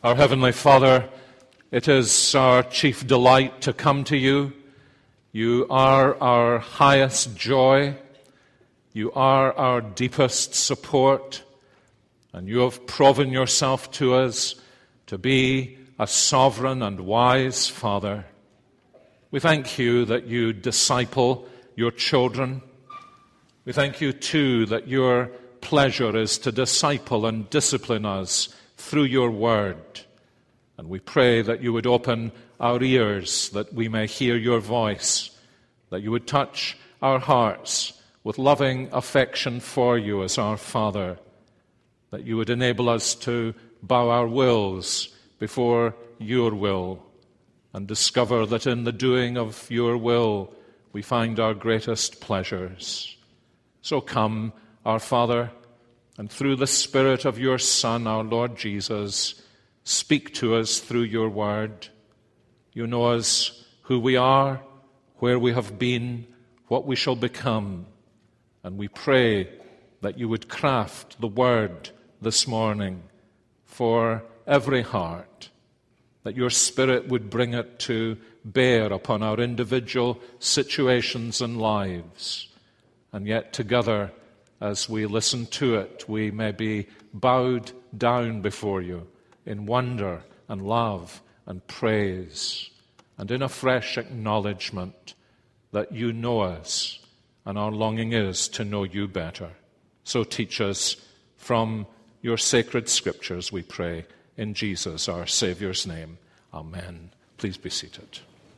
Our Heavenly Father, it is our chief delight to come to you. You are our highest joy. You are our deepest support. And you have proven yourself to us to be a sovereign and wise Father. We thank you that you disciple your children. We thank you, too, that your pleasure is to disciple and discipline us through your word. And we pray that you would open our ears, that we may hear your voice, that you would touch our hearts with loving affection for you as our Father, that you would enable us to bow our wills before your will and discover that in the doing of your will we find our greatest pleasures. So come, our Father, and through the Spirit of your Son, our Lord Jesus, speak to us through your word. You know us, who we are, where we have been, what we shall become. And we pray that you would craft the word this morning for every heart, that your Spirit would bring it to bear upon our individual situations and lives. And yet together, as we listen to it, we may be bowed down before you in wonder and love and praise, and in a fresh acknowledgement that you know us, and our longing is to know you better. So teach us from your sacred scriptures, we pray, in Jesus, our Savior's name. Amen. Please be seated.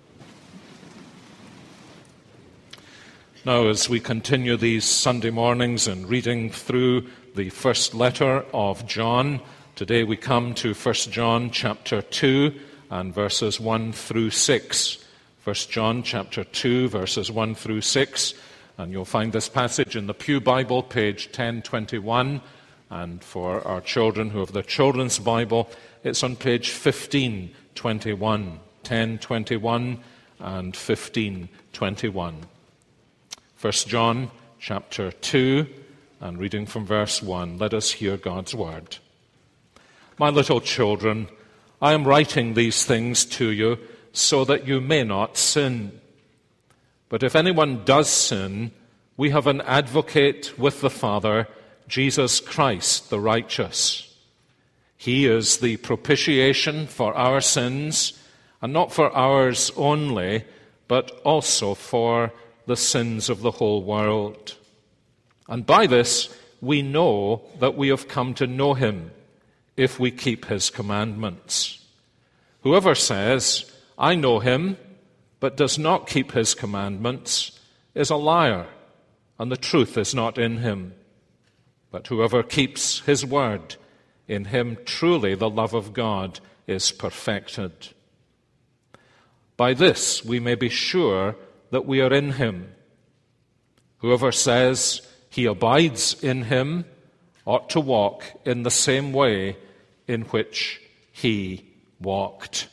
Now, as we continue these Sunday mornings and reading through the first letter of John, today we come to 1 John chapter 2 and verses 1 through 6. 1 John chapter 2, verses 1 through 6. And you'll find this passage in the Pew Bible, page 1021. And for our children who have the Children's Bible, it's on page 1521. 1021 and 1521. 1 John chapter 2, and reading from verse 1, let us hear God's word. My little children, I am writing these things to you so that you may not sin. But if anyone does sin, we have an advocate with the Father, Jesus Christ the righteous. He is the propitiation for our sins, and not for ours only, but also for the sins of the whole world. And by this we know that we have come to know him, if we keep his commandments. Whoever says, I know him, but does not keep his commandments, is a liar, and the truth is not in him. But whoever keeps his word, in him truly the love of God is perfected. By this we may be sure that we are in him. Whoever says he abides in him ought to walk in the same way in which he walked.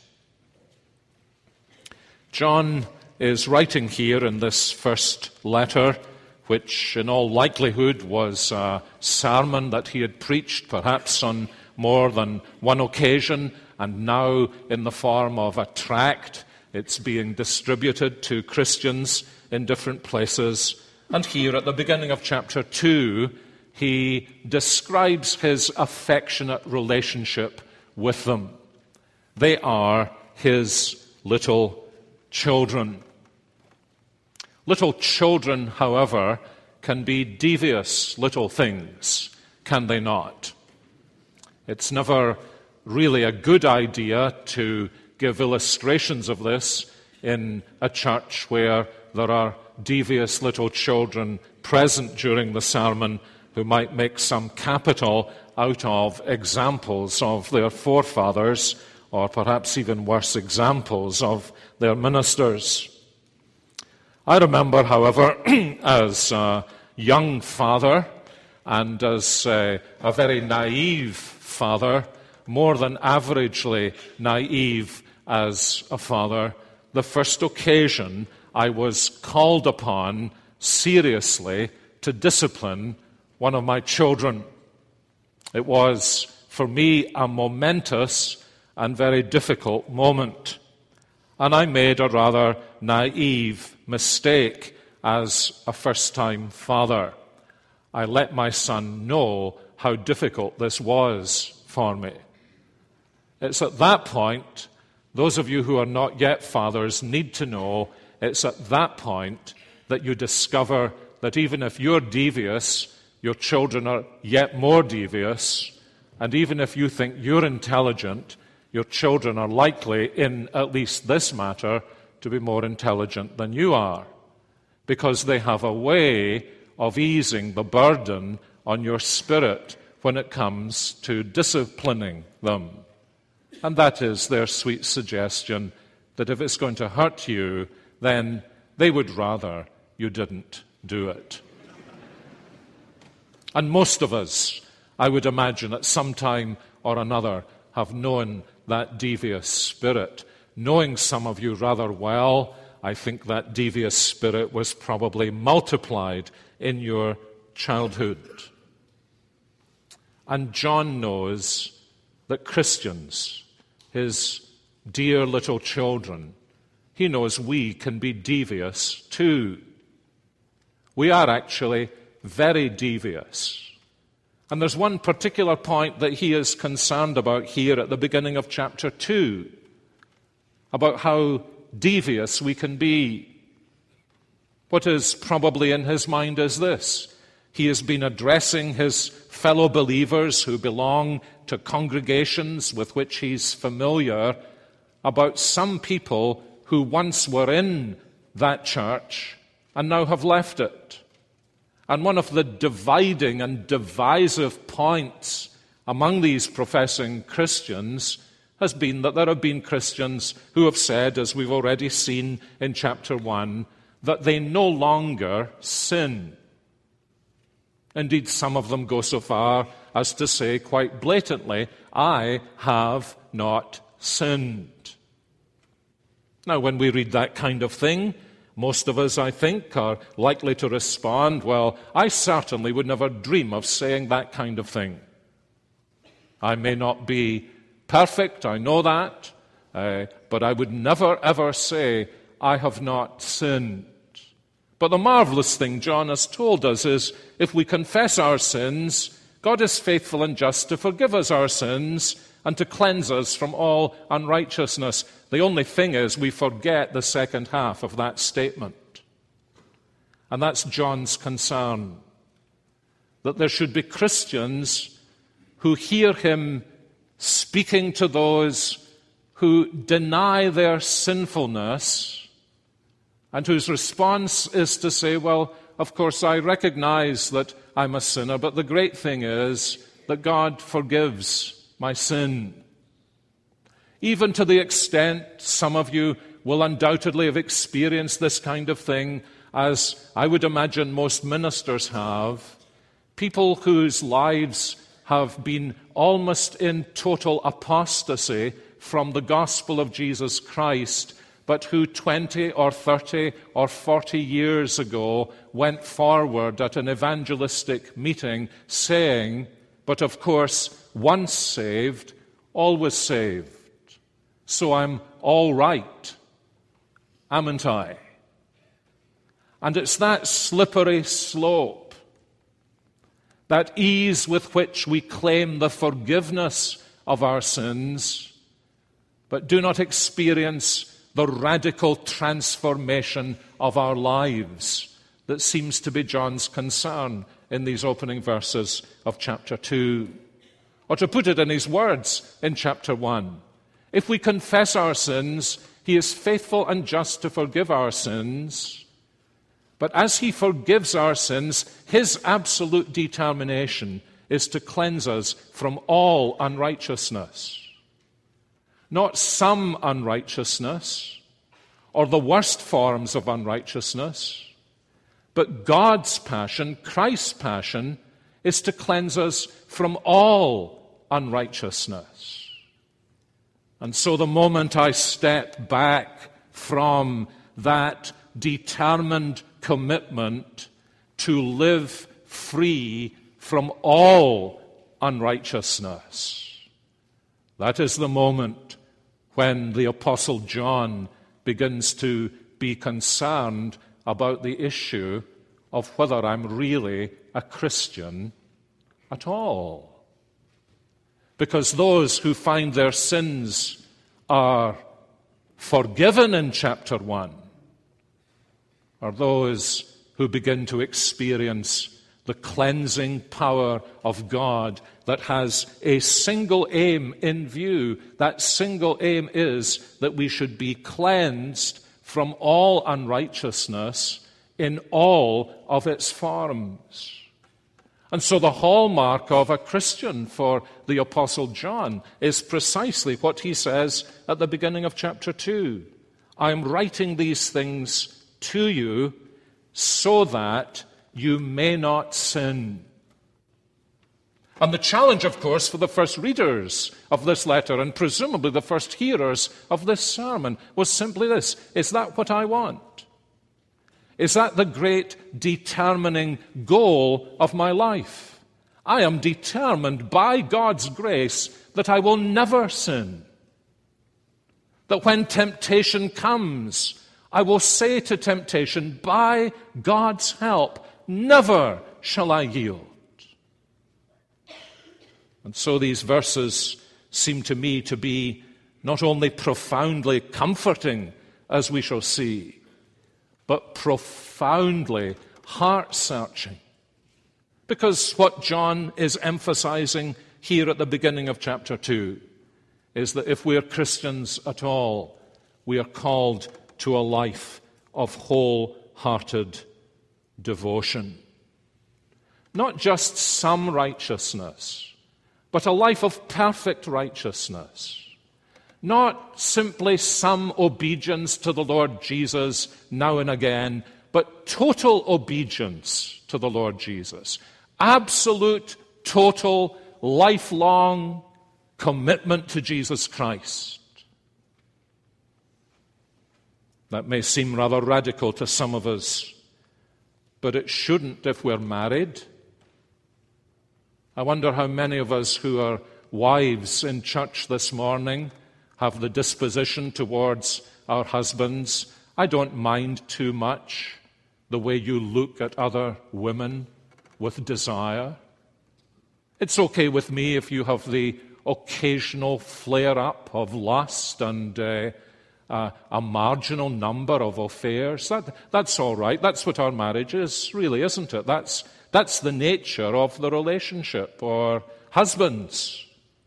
John is writing here in this first letter, which in all likelihood was a sermon that he had preached perhaps on more than one occasion, and now in the form of a tract. It's being distributed to Christians in different places. And here at the beginning of chapter 2, he describes his affectionate relationship with them. They are his little children. Little children, however, can be devious little things, can they not? It's never really a good idea to give illustrations of this in a church where there are devious little children present during the sermon who might make some capital out of examples of their forefathers, or perhaps even worse, examples of their ministers. I remember, however, as a young father and as a very naive father, more than averagely naive as a father, the first occasion I was called upon seriously to discipline one of my children. It was, for me, a momentous and very difficult moment. And I made a rather naive mistake as a first-time father. I let my son know how difficult this was for me. It's at that point, those of you who are not yet fathers need to know, it's at that point that you discover that even if you're devious, your children are yet more devious, and even if you think you're intelligent, your children are likely, in at least this matter, to be more intelligent than you are, because they have a way of easing the burden on your spirit when it comes to disciplining them. And that is their sweet suggestion that if it's going to hurt you, then they would rather you didn't do it. And most of us, I would imagine, at some time or another, have known that devious spirit. Knowing some of you rather well, I think that devious spirit was probably multiplied in your childhood. And John knows that Christians, his dear little children, he knows we can be devious too. We are actually very devious. And there's one particular point that he is concerned about here at the beginning of chapter 2, about how devious we can be. What is probably in his mind is this. He has been addressing his fellow believers who belong to congregations with which he's familiar about some people who once were in that church and now have left it. And one of the dividing and divisive points among these professing Christians has been that there have been Christians who have said, as we've already seen in chapter 1, that they no longer sin. Indeed, some of them go so far as to say quite blatantly, I have not sinned. Now, when we read that kind of thing, most of us, I think, are likely to respond, well, I certainly would never dream of saying that kind of thing. I may not be perfect, I know that, but I would never, ever say, I have not sinned. But the marvelous thing John has told us is, if we confess our sins, God is faithful and just to forgive us our sins and to cleanse us from all unrighteousness. The only thing is we forget the second half of that statement. And that's John's concern, that there should be Christians who hear him speaking to those who deny their sinfulness and whose response is to say, well, of course, I recognize that I'm a sinner, but the great thing is that God forgives my sin. Even to the extent some of you will undoubtedly have experienced this kind of thing, as I would imagine most ministers have, people whose lives have been almost in total apostasy from the gospel of Jesus Christ, but who 20 or 30 or 40 years ago went forward at an evangelistic meeting saying, but of course, once saved, always saved. So I'm all right, amn't I? And it's that slippery slope, that ease with which we claim the forgiveness of our sins, but do not experience the radical transformation of our lives that seems to be John's concern in these opening verses of chapter 2. Or to put it in his words in chapter 1, if we confess our sins, he is faithful and just to forgive our sins. But as he forgives our sins, his absolute determination is to cleanse us from all unrighteousness. Not some unrighteousness or the worst forms of unrighteousness, but God's passion, Christ's passion, is to cleanse us from all unrighteousness. And so the moment I step back from that determined commitment to live free from all unrighteousness, That is the moment when the Apostle John begins to be concerned about the issue of whether I'm really a Christian at all. Because those who find their sins are forgiven in chapter 1 are those who begin to experience the cleansing power of God that has a single aim in view. That single aim is that we should be cleansed from all unrighteousness in all of its forms. And so the hallmark of a Christian for the Apostle John is precisely what he says at the beginning of chapter 2. I am writing these things to you so that you may not sin. And the challenge, of course, for the first readers of this letter, and presumably the first hearers of this sermon, was simply this: is that what I want? Is that the great determining goal of my life? I am determined by God's grace that I will never sin. That when temptation comes, I will say to temptation, by God's help, never shall I yield. And so these verses seem to me to be not only profoundly comforting, as we shall see, but profoundly heart-searching. Because what John is emphasizing here at the beginning of chapter 2 is that if we are Christians at all, we are called to a life of wholehearted devotion. Not just some righteousness, but a life of perfect righteousness. Not simply some obedience to the Lord Jesus now and again, but total obedience to the Lord Jesus. Absolute, total, lifelong commitment to Jesus Christ. That may seem rather radical to some of us, but it shouldn't if we're married. I wonder how many of us who are wives in church this morning have the disposition towards our husbands. I don't mind too much the way you look at other women with desire. It's okay with me if you have the occasional flare-up of lust and a marginal number of affairs. That's all right. That's what our marriage is, really, isn't it? That's the nature of the relationship. Or husbands,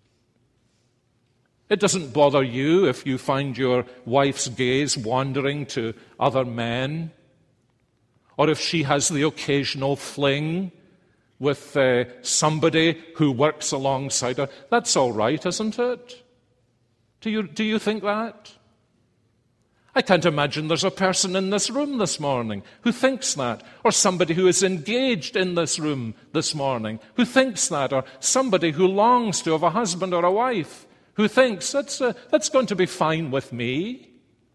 it doesn't bother you if you find your wife's gaze wandering to other men, or if she has the occasional fling with somebody who works alongside her. That's all right, isn't it? Do you think that? I can't imagine there's a person in this room this morning who thinks that, or somebody who is engaged in this room this morning who thinks that, or somebody who longs to have a husband or a wife who thinks that's going to be fine with me.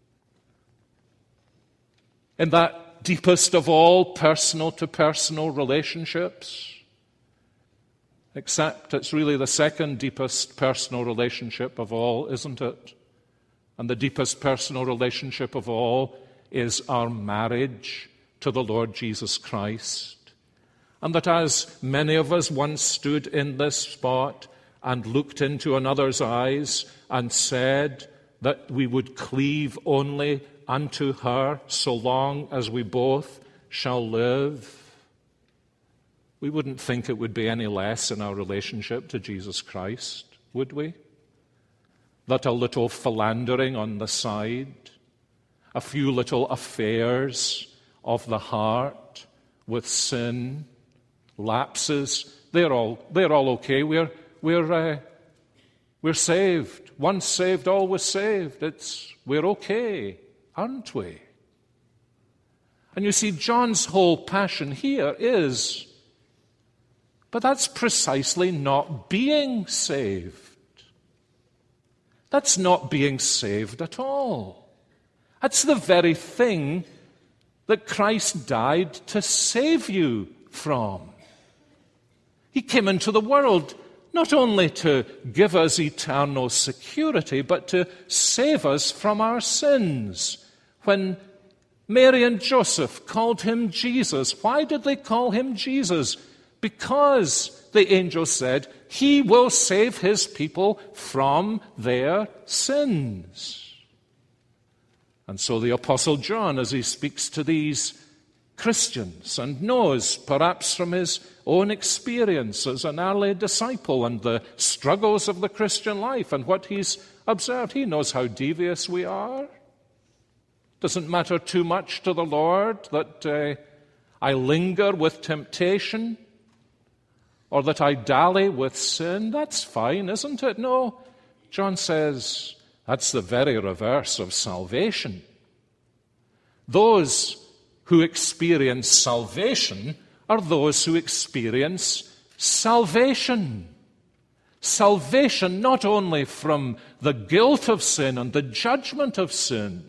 In that deepest of all personal-to-personal relationships, except it's really the second deepest personal relationship of all, isn't it? And the deepest personal relationship of all is our marriage to the Lord Jesus Christ. And that as many of us once stood in this spot and looked into another's eyes and said that we would cleave only unto her so long as we both shall live, we wouldn't think it would be any less in our relationship to Jesus Christ, would we? That a little philandering on the side, a few little affairs of the heart with sin, lapses, they're all okay. We're saved. Once saved, always saved. We're okay, aren't we? And you see, John's whole passion here is, but that's precisely not being saved. That's not being saved at all. That's the very thing that Christ died to save you from. He came into the world not only to give us eternal security, but to save us from our sins. When Mary and Joseph called him Jesus, why did they call him Jesus? Because the angel said, he will save his people from their sins. And so the Apostle John, as he speaks to these Christians and knows, perhaps from his own experience as an early disciple and the struggles of the Christian life and what he's observed, he knows how devious we are. Doesn't matter too much to the Lord that I linger with temptation or that I dally with sin. That's fine, isn't it? No, John says that's the very reverse of salvation. Those who experience salvation are those who experience salvation. Salvation not only from the guilt of sin and the judgment of sin,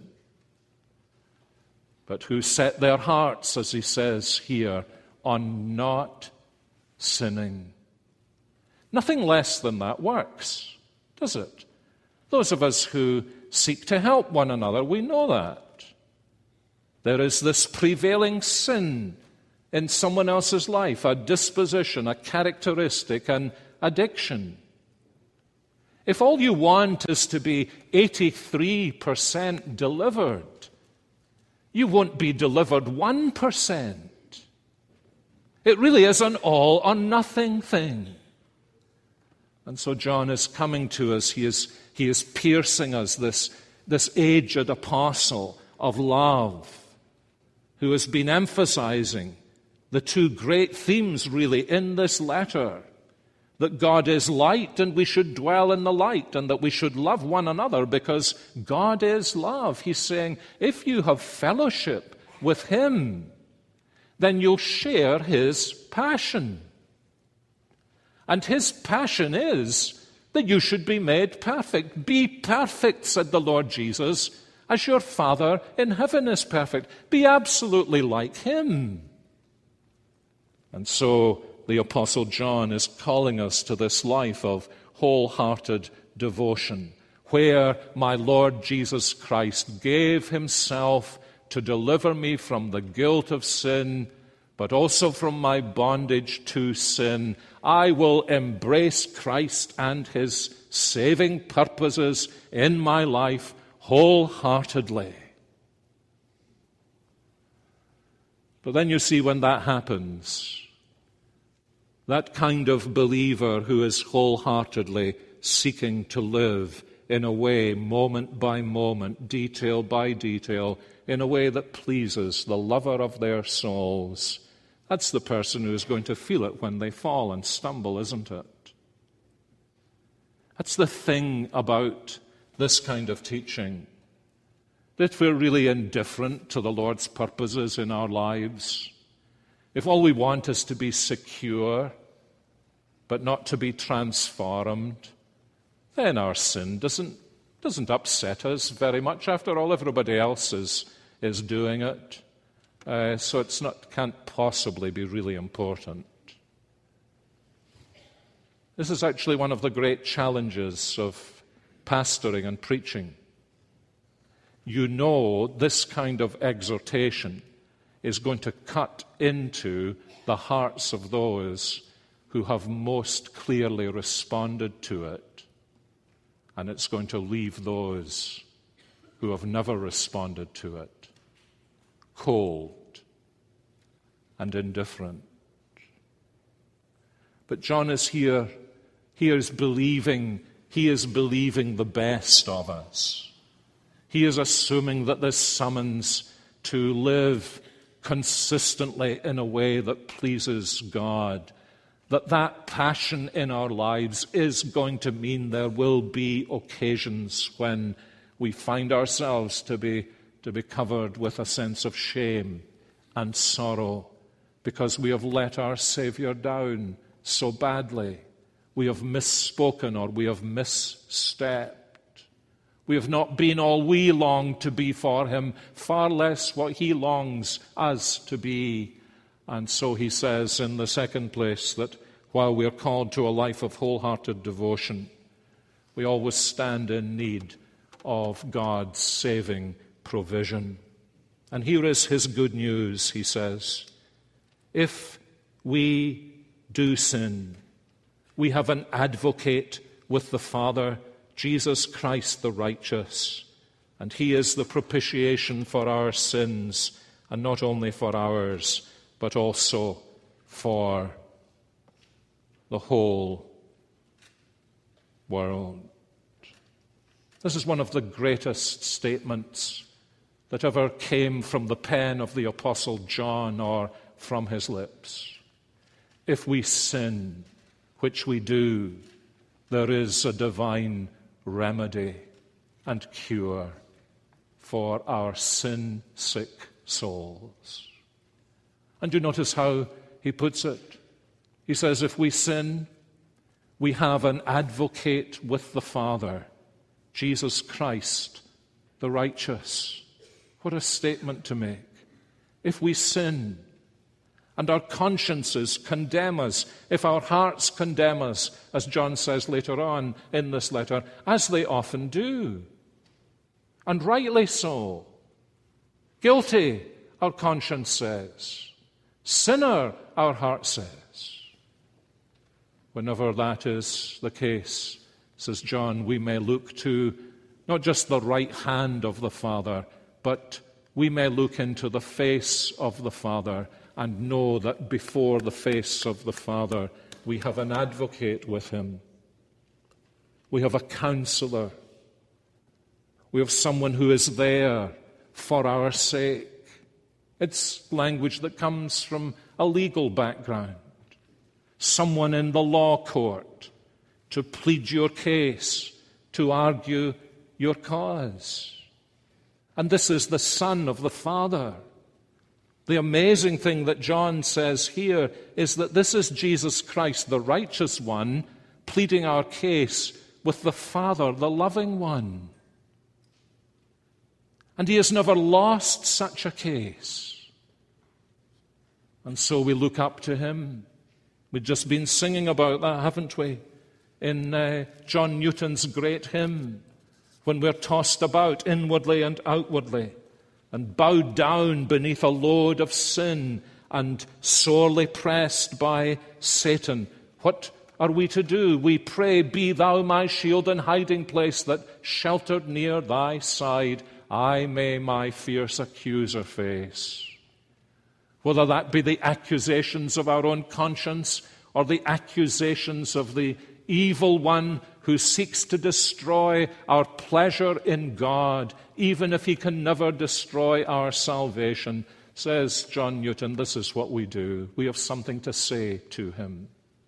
but who set their hearts, as he says here, on not sinning. Nothing less than that works, does it? Those of us who seek to help one another, we know that. There is this prevailing sin in someone else's life, a disposition, a characteristic, an addiction. If all you want is to be 83% delivered, you won't be delivered 1%. It really is an all or nothing thing. And so John is coming to us. He is piercing us, this aged apostle of love, who has been emphasizing the two great themes really in this letter, that God is light and we should dwell in the light, and that we should love one another because God is love. He's saying, if you have fellowship with him, then you'll share his passion. And his passion is that you should be made perfect. Be perfect, said the Lord Jesus, as your Father in heaven is perfect. Be absolutely like him. And so the Apostle John is calling us to this life of wholehearted devotion, where my Lord Jesus Christ gave himself to deliver me from the guilt of sin, but also from my bondage to sin. I will embrace Christ and his saving purposes in my life wholeheartedly. But then you see, when that happens, that kind of believer who is wholeheartedly seeking to live in a way, moment by moment, detail by detail, in a way that pleases the lover of their souls, that's the person who is going to feel it when they fall and stumble, isn't it? That's the thing about this kind of teaching, that we're really indifferent to the Lord's purposes in our lives. If all we want is to be secure, but not to be transformed, then our sin doesn't upset us very much. After all, everybody else is doing it. So can't possibly be really important. This is actually one of the great challenges of pastoring and preaching. You know this kind of exhortation is going to cut into the hearts of those who have most clearly responded to it, and it's going to leave those who have never responded to it cold and indifferent. But John is here. He is believing the best of us. He is assuming that this summons to live consistently in a way that pleases God, that passion in our lives is going to mean there will be occasions when we find ourselves to be covered with a sense of shame and sorrow because we have let our Savior down so badly. We have misspoken or we have misstepped. We have not been all we long to be for him, far less what he longs us to be. And so he says in the second place that while we are called to a life of wholehearted devotion, we always stand in need of God's saving provision. And here is his good news, he says. If we do sin, we have an advocate with the Father, Jesus Christ the righteous, and he is the propitiation for our sins, and not only for ours, but also for the whole world. This is one of the greatest statements that ever came from the pen of the Apostle John or from his lips. If we sin, which we do, there is a divine remedy and cure for our sin-sick souls. And you notice how he puts it. He says, if we sin, we have an advocate with the Father, Jesus Christ, the righteous. What a statement to make. If we sin, and our consciences condemn us, if our hearts condemn us, as John says later on in this letter, as they often do, and rightly so. Guilty, our conscience says. Sinner, our heart says. Whenever that is the case, says John, we may look to not just the right hand of the Father, but we may look into the face of the Father and know that before the face of the Father we have an advocate with him. We have a counselor. We have someone who is there for our sake. It's language that comes from a legal background. Someone in the law court to plead your case, to argue your cause. And this is the Son of the Father. The amazing thing that John says here is that this is Jesus Christ, the righteous one, pleading our case with the Father, the loving one. And he has never lost such a case. And so we look up to him. We've just been singing about that, haven't we? In John Newton's great hymn, when we're tossed about inwardly and outwardly, and bowed down beneath a load of sin and sorely pressed by Satan. What are we to do? We pray, be thou my shield and hiding place, that sheltered near thy side I may my fierce accuser face. Whether that be the accusations of our own conscience or the accusations of the evil one who seeks to destroy our pleasure in God, even if he can never destroy our salvation, says John Newton, this is what we do. We have something to say to him.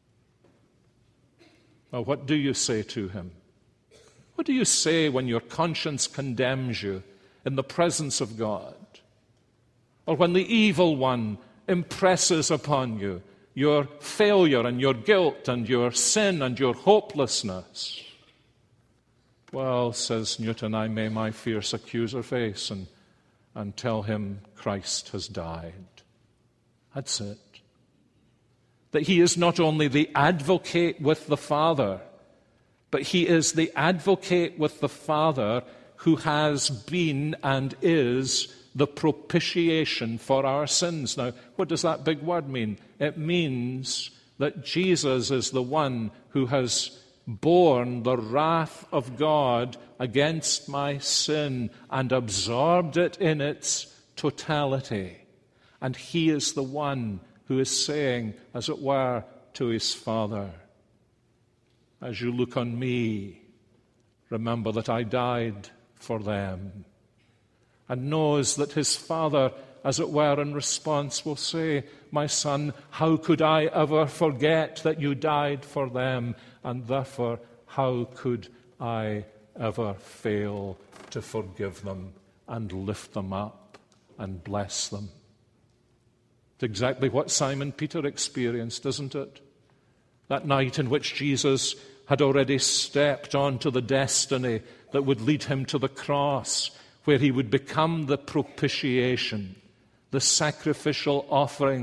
Now, what do you say to him? What do you say when your conscience condemns you in the presence of God? Or when the evil one impresses upon you your failure and your guilt and your sin and your hopelessness? Well, says Newton, I may my fierce accuser face and tell him Christ has died. That's it. That he is not only the advocate with the Father, but he is the advocate with the Father who has been and is the propitiation for our sins. Now, what does that big word mean? It means that Jesus is the one who has borne the wrath of God against my sin and absorbed it in its totality. And he is the one who is saying, as it were, to his Father, as you look on me, remember that I died for them. And knows that his Father, as it were, in response will say, my son, how could I ever forget that you died for them? And therefore, how could I ever fail to forgive them and lift them up and bless them? It's exactly what Simon Peter experienced, isn't it? That night in which Jesus had already stepped onto the destiny that would lead him to the cross, where he would become the propitiation, the sacrificial offering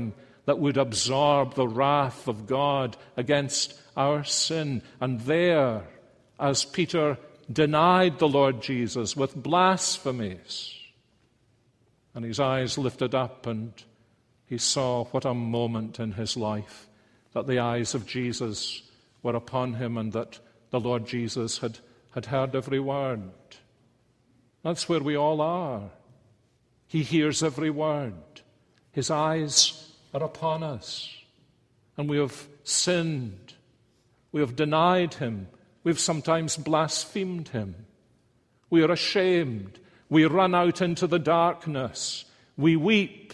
that would absorb the wrath of God against our sin. And there, as Peter denied the Lord Jesus with blasphemies, and his eyes lifted up and he saw what a moment in his life that the eyes of Jesus were upon him and that the Lord Jesus had heard every word. That's where we all are. He hears every word. His eyes are upon us. And we have sinned. We have denied him. We've sometimes blasphemed him. We are ashamed. We run out into the darkness. We weep.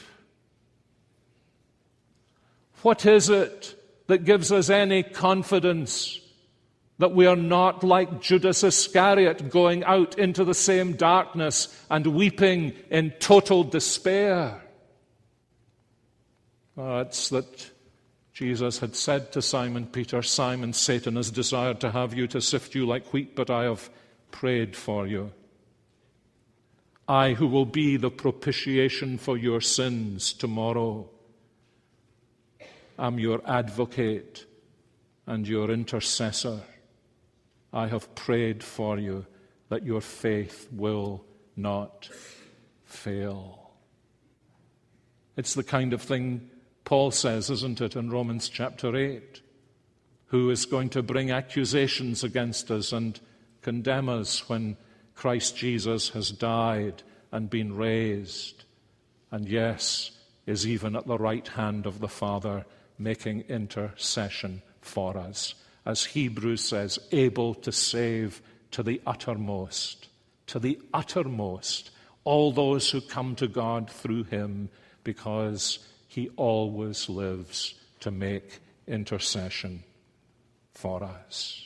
What is it that gives us any confidence that we are not like Judas Iscariot going out into the same darkness and weeping in total despair? It's that Jesus had said to Simon Peter, "Simon, Satan has desired to have you, to sift you like wheat, but I have prayed for you. I who will be the propitiation for your sins tomorrow am your advocate and your intercessor. I have prayed for you that your faith will not fail." It's the kind of thing Paul says, isn't it, in Romans chapter 8? Who is going to bring accusations against us and condemn us when Christ Jesus has died and been raised, and yes, is even at the right hand of the Father making intercession for us. As Hebrews says, able to save to the uttermost, all those who come to God through him, because he always lives to make intercession for us.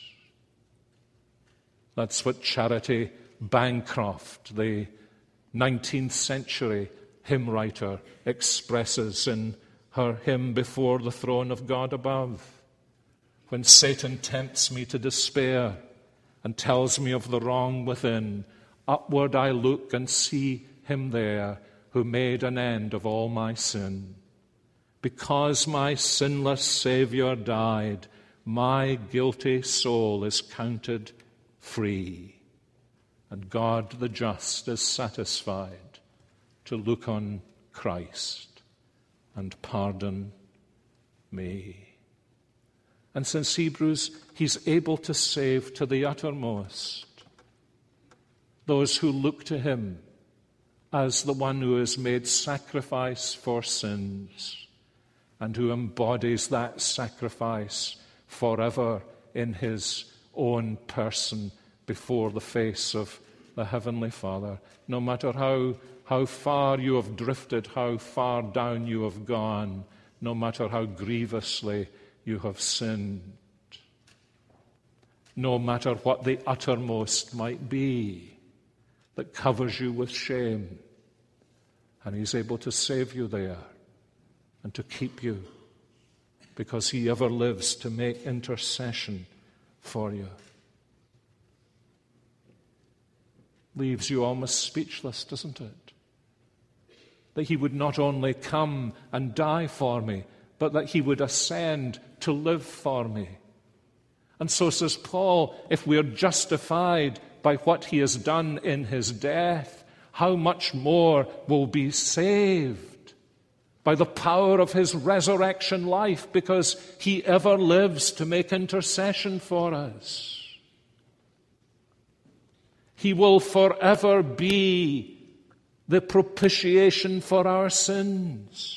That's what Charity Bancroft, the 19th century hymn writer, expresses in her hymn Before the Throne of God Above. When Satan tempts me to despair and tells me of the wrong within, upward I look and see him there who made an end of all my sin. Because my sinless Savior died, my guilty soul is counted free, and God the just is satisfied to look on Christ and pardon me. And since Hebrews, he's able to save to the uttermost those who look to him as the one who has made sacrifice for sins and who embodies that sacrifice forever in his own person before the face of the Heavenly Father. No matter how far you have drifted, how far down you have gone, no matter how grievously you have sinned, no matter what the uttermost might be that covers you with shame, and he's able to save you there and to keep you, because he ever lives to make intercession for you. Leaves you almost speechless, doesn't it? That he would not only come and die for me, but that he would ascend to live for me. And so says Paul, if we are justified by what he has done in his death, how much more will be saved by the power of his resurrection life, because he ever lives to make intercession for us. He will forever be the propitiation for our sins.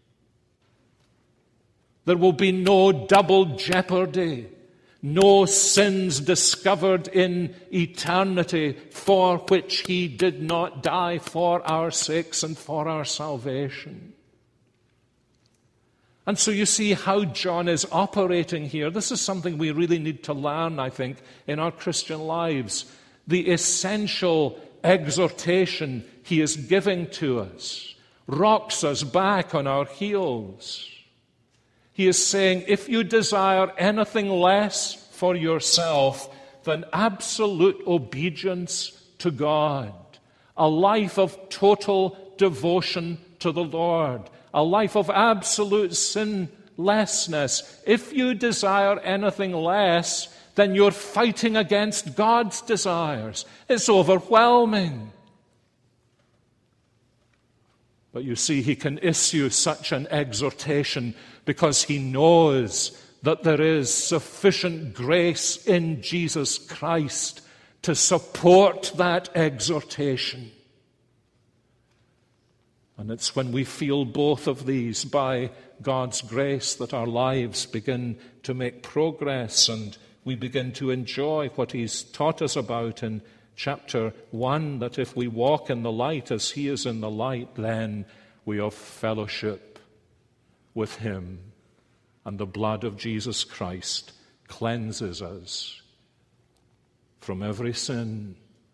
There will be no double jeopardy, no sins discovered in eternity for which he did not die for our sakes and for our salvation. And so you see how John is operating here. This is something we really need to learn, I think, in our Christian lives. The essential exhortation he is giving to us rocks us back on our heels. He is saying, if you desire anything less for yourself than absolute obedience to God, a life of total devotion to the Lord, a life of absolute sinlessness. If you desire anything less, then you're fighting against God's desires. It's overwhelming. But you see, he can issue such an exhortation because he knows that there is sufficient grace in Jesus Christ to support that exhortation. And it's when we feel both of these by God's grace that our lives begin to make progress and we begin to enjoy what he's taught us about in chapter 1, that if we walk in the light as he is in the light, then we have fellowship with him. And the blood of Jesus Christ cleanses us from every sin,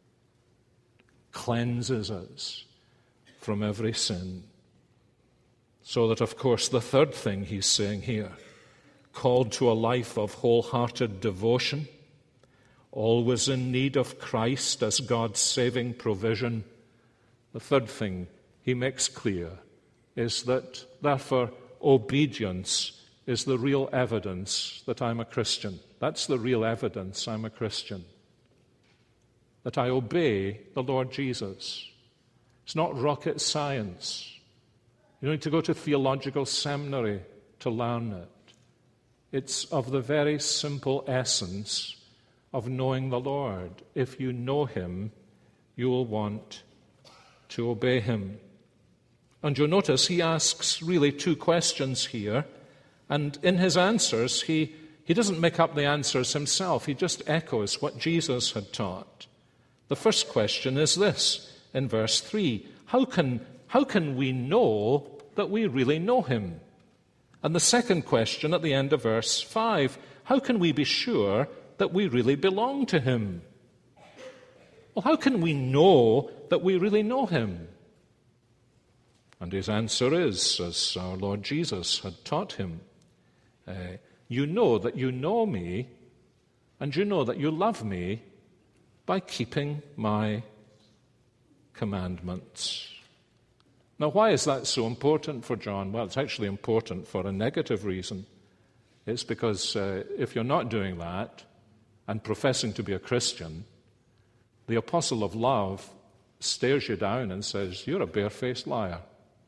cleanses us from every sin. So that, of course, the third thing he's saying here, called to a life of wholehearted devotion, always in need of Christ as God's saving provision. The third thing he makes clear is that, therefore, obedience is the real evidence that I'm a Christian. That's the real evidence I'm a Christian. That I obey the Lord Jesus. It's not rocket science. You don't need to go to theological seminary to learn it. It's of the very simple essence of knowing the Lord. If you know him, you will want to obey him. And you'll notice he asks really two questions here. And in his answers, he doesn't make up the answers himself. He just echoes what Jesus had taught. The first question is this, in verse 3. How can we know that we really know him? And the second question at the end of verse 5, how can we be sure that we really belong to him? Well, how can we know that we really know him? And his answer is, as our Lord Jesus had taught him, you know that you know me, and you know that you love me by keeping my commandments. Now, why is that so important for John? Well, it's actually important for a negative reason. It's because if you're not doing that and professing to be a Christian, the apostle of love stares you down and says, you're a barefaced liar.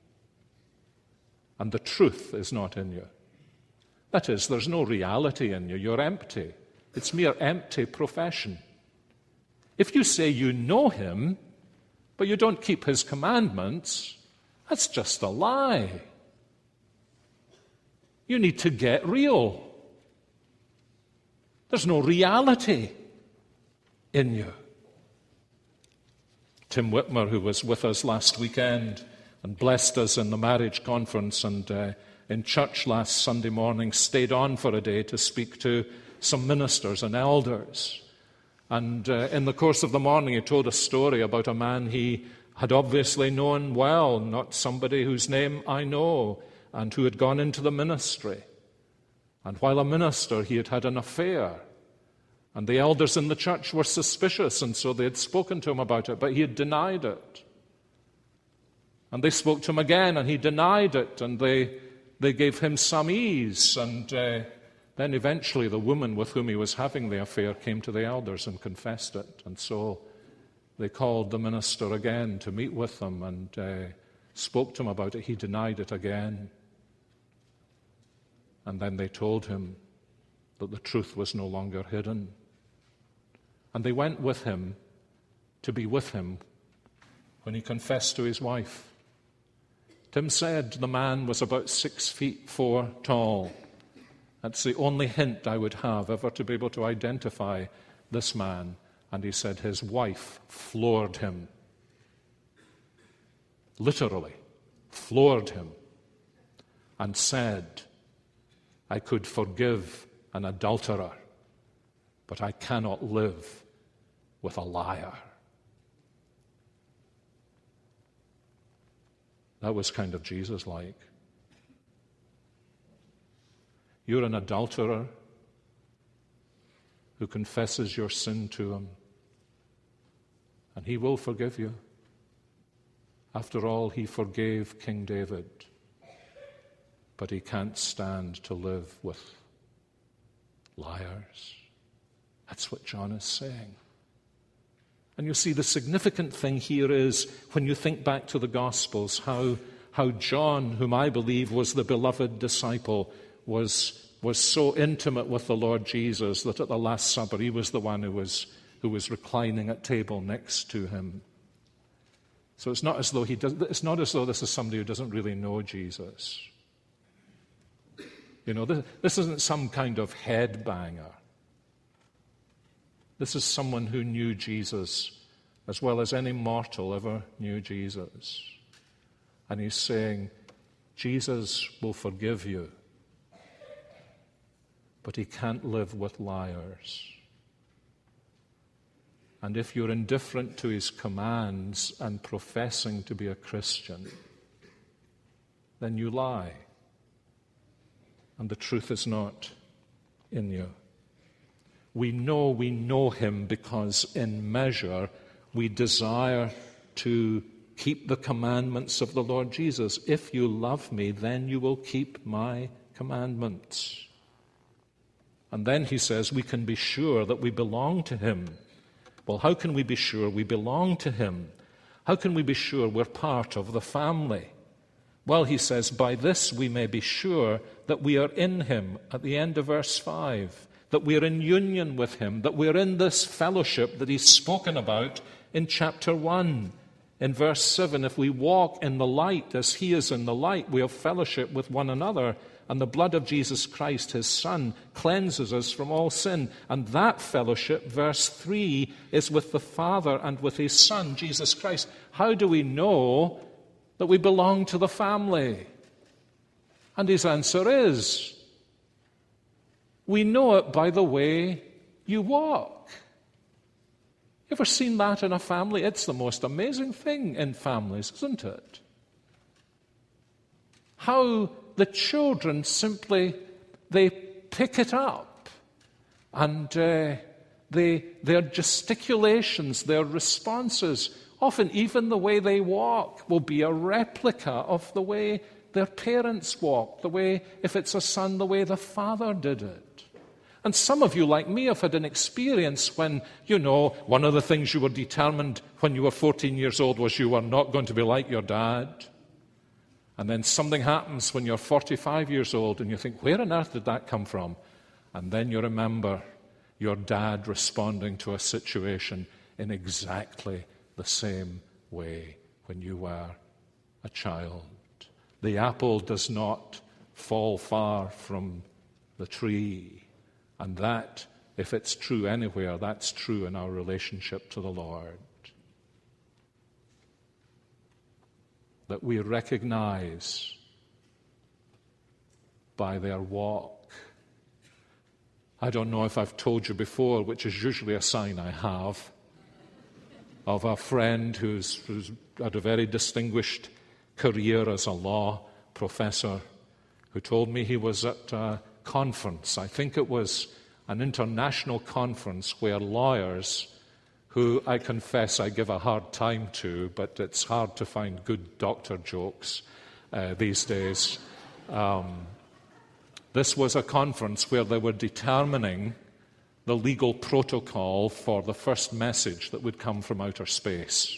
And the truth is not in you. That is, there's no reality in you. You're empty. It's mere empty profession. If you say you know him, but you don't keep his commandments, that's just a lie. You need to get real. There's no reality in you. Tim Whitmer, who was with us last weekend and blessed us in the marriage conference and in church last Sunday morning, stayed on for a day to speak to some ministers and elders. And in the course of the morning, he told a story about a man he had obviously known well, not somebody whose name I know, and who had gone into the ministry. And while a minister, he had had an affair. And the elders in the church were suspicious, and so they had spoken to him about it, but he had denied it. And they spoke to him again, and he denied it, and they gave him some ease. And then eventually the woman with whom he was having the affair came to the elders and confessed it. And so they called the minister again to meet with them and spoke to him about it. He denied it again. And then they told him that the truth was no longer hidden. And they went with him to be with him when he confessed to his wife. Tim said the man was about 6'4" tall. That's the only hint I would have ever to be able to identify this man. And he said his wife floored him. Literally, floored him. And said, I could forgive an adulterer, but I cannot live with a liar. That was kind of Jesus-like. You're an adulterer who confesses your sin to him, and he will forgive you. After all, he forgave King David. but he can't stand to live with liars. That's what John is saying. And you see, the significant thing here is, when you think back to the Gospels, how John, whom I believe was the beloved disciple, was so intimate with the Lord Jesus that at the Last Supper he was the one who was reclining at table next to him. So it's not as though this is somebody who doesn't really know Jesus. You know, this isn't some kind of headbanger. This is someone who knew Jesus as well as any mortal ever knew Jesus. And he's saying, Jesus will forgive you, but he can't live with liars. And if you're indifferent to his commands and professing to be a Christian, then you lie. And the truth is not in you. We know him because in measure we desire to keep the commandments of the Lord Jesus. If you love me, then you will keep my commandments. And then he says we can be sure that we belong to him. Well, how can we be sure we belong to him? How can we be sure we're part of the family? Well, he says, by this we may be sure that we are in him, at the end of verse 5, that we are in union with him, that we're in this fellowship that he's spoken about in chapter 1. In verse 7, if we walk in the light as he is in the light, we have fellowship with one another, and the blood of Jesus Christ, his Son, cleanses us from all sin. And that fellowship, verse 3, is with the Father and with his Son, Jesus Christ. How do we know that we belong to the family? And his answer is, we know it by the way you walk. You ever seen that in a family? It's the most amazing thing in families, isn't it? How the children simply, they pick it up, and their gesticulations, their responses, often even the way they walk will be a replica of the way their parents walked, the way, if it's a son, the way the father did it. And some of you, like me, have had an experience when, one of the things you were determined when you were 14 years old was you were not going to be like your dad. And then something happens when you're 45 years old and you think, where on earth did that come from? And then you remember your dad responding to a situation in exactly the same way when you were a child. The apple does not fall far from the tree. And that, if it's true anywhere, that's true in our relationship to the Lord. That we recognize by their walk. I don't know if I've told you before, which is usually a sign I have, of a friend who's had a very distinguished career as a law professor, who told me he was at a conference. I think it was an international conference where lawyers, who I confess I give a hard time to, but it's hard to find good doctor jokes these days. This was a conference where they were determining the legal protocol for the first message that would come from outer space.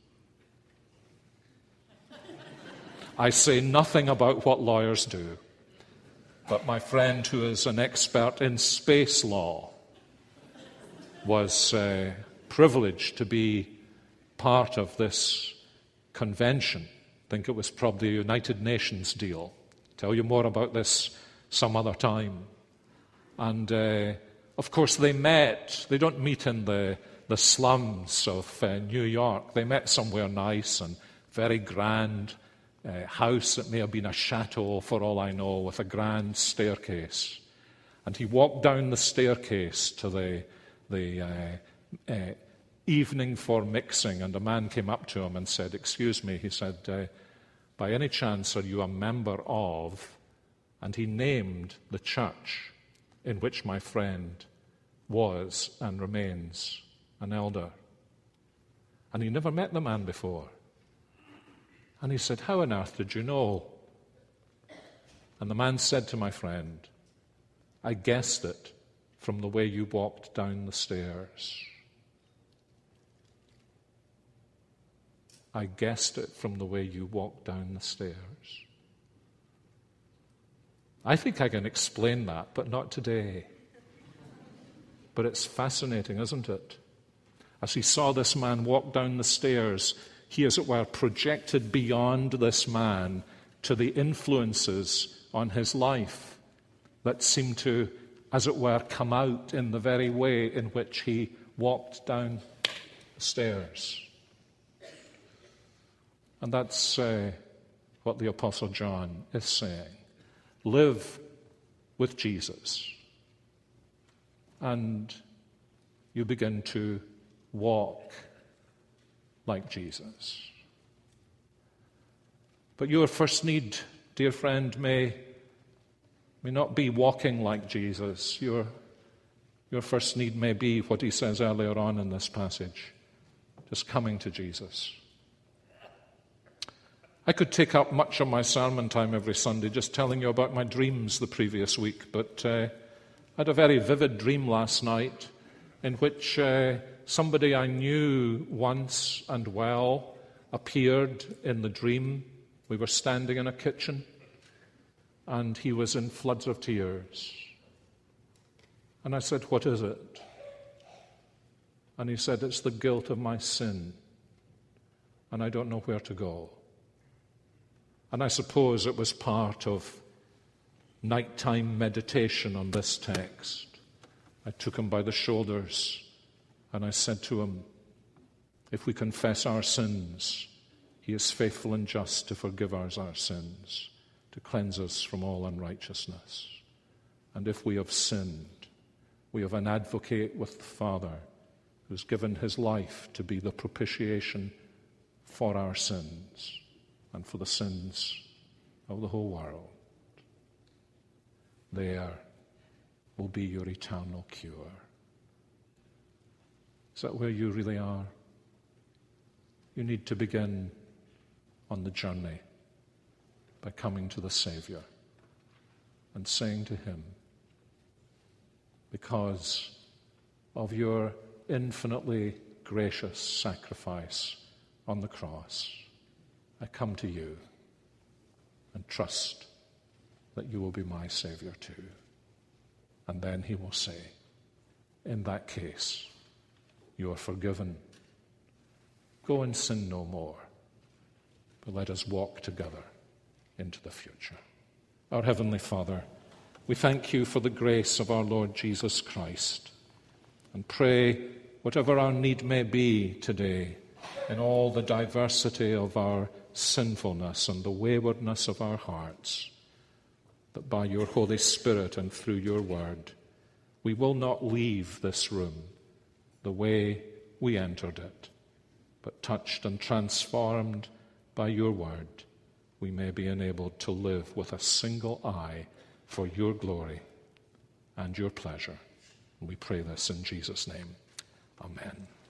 I say nothing about what lawyers do, but my friend, who is an expert in space law, was privileged to be part of this convention. I think it was probably a United Nations deal. Tell you more about this some other time. And of course they met. They don't meet in the slums of New York. They met somewhere nice and very grand. House that may have been a chateau for all I know, with a grand staircase. And he walked down the staircase to the evening for mixing, and a man came up to him and said, "Excuse me," he said, "by any chance are you a member of," and he named the church in which my friend was and remains an elder. And he never met the man before. And he said, "How on earth did you know?" And the man said to my friend, I guessed it from the way you walked down the stairs. I guessed it from the way you walked down the stairs. I think I can explain that, but not today. But it's fascinating, isn't it? As he saw this man walk down the stairs, he, as it were, projected beyond this man to the influences on his life that seemed to, as it were, come out in the very way in which he walked down the stairs. And that's what the Apostle John is saying. Live with Jesus, and you begin to walk like Jesus. But your first need, dear friend, may not be walking like Jesus. Your first need may be what he says earlier on in this passage, just coming to Jesus. I could take up much of my sermon time every Sunday just telling you about my dreams the previous week, but I had a very vivid dream last night in which somebody I knew once and well appeared in the dream. We were standing in a kitchen, and he was in floods of tears. And I said, "What is it?" And he said, "It's the guilt of my sin, and I don't know where to go." And I suppose it was part of nighttime meditation on this text. I took him by the shoulders and I said to him, if we confess our sins, he is faithful and just to forgive us our sins, to cleanse us from all unrighteousness. And if we have sinned, we have an advocate with the Father who's given his life to be the propitiation for our sins and for the sins of the whole world. There will be your eternal cure. Is that where you really are? You need to begin on the journey by coming to the Savior and saying to him, because of your infinitely gracious sacrifice on the cross, I come to you and trust that you will be my Savior too. And then he will say, in that case, you are forgiven. Go and sin no more, but let us walk together into the future. Our Heavenly Father, we thank you for the grace of our Lord Jesus Christ, and pray whatever our need may be today, in all the diversity of our sinfulness and the waywardness of our hearts, that by your Holy Spirit and through your word, we will not leave this room the way we entered it, but touched and transformed by your word, we may be enabled to live with a single eye for your glory and your pleasure. We pray this in Jesus' name. Amen.